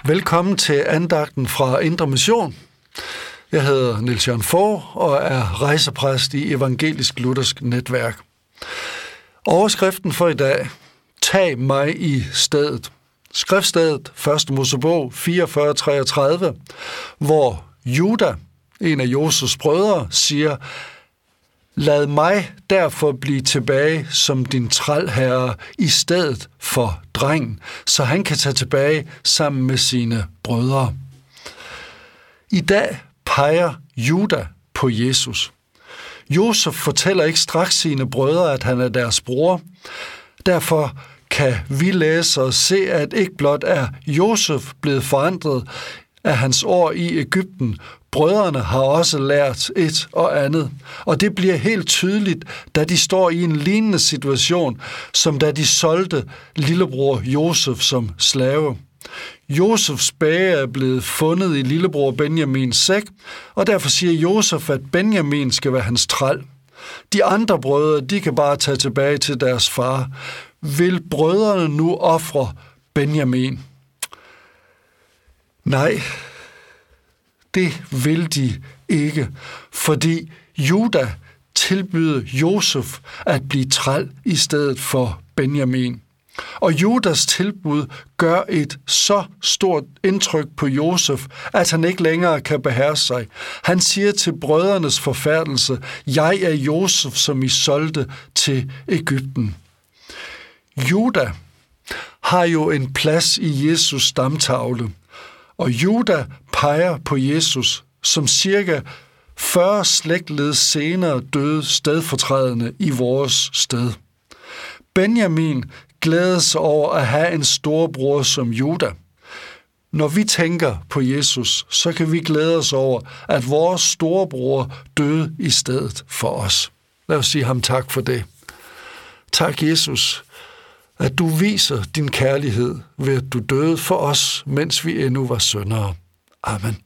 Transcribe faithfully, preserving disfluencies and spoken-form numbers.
Velkommen til andagten fra Indre Mission. Jeg hedder Niels Jørgen Fogh og er rejsepræst i Evangelisk Luthersk Netværk. Overskriften for i dag: Tag mig i stedet. Skriftstedet første Mosebog fireogfyrre treogtredive, hvor Juda, en af Josefs brødre, siger: Lad mig derfor blive tilbage som din trælherre i stedet for drengen, så han kan tage tilbage sammen med sine brødre. I dag peger Juda på Jesus. Josef fortæller ikke straks sine brødre, at han er deres bror. Derfor kan vi læse og se, at ikke blot er Josef blevet forandret af hans år i Egypten. Brødrene har også lært et og andet, og det bliver helt tydeligt, da de står i en lignende situation, som da de solgte lillebror Josef som slave. Josefs bage er blevet fundet i lillebror Benjamins sæk, og derfor siger Josef, at Benjamin skal være hans træl. De andre brødre, de kan bare tage tilbage til deres far. Vil brødrene nu ofre Benjamin? Nej, det vil de ikke, fordi Juda tilbyder Josef at blive træl i stedet for Benjamin. Og Judas tilbud gør et så stort indtryk på Josef, at han ikke længere kan beherske sig. Han siger til brødrenes forfærdelse: Jeg er Josef, som I solgte til Egypten. Juda har jo en plads i Jesus stamtavle, og Juda peger på Jesus, som cirka fyrre slægtled senere døde stedfortrædende i vores sted. Benjamin glæder sig over at have en storbror som Juda. Når vi tænker på Jesus, så kan vi glæde os over, at vores storebror døde i stedet for os. Lad os sige ham tak for det. Tak, Jesus, at du viser din kærlighed ved, at du døde for os, mens vi endnu var syndere. Amen.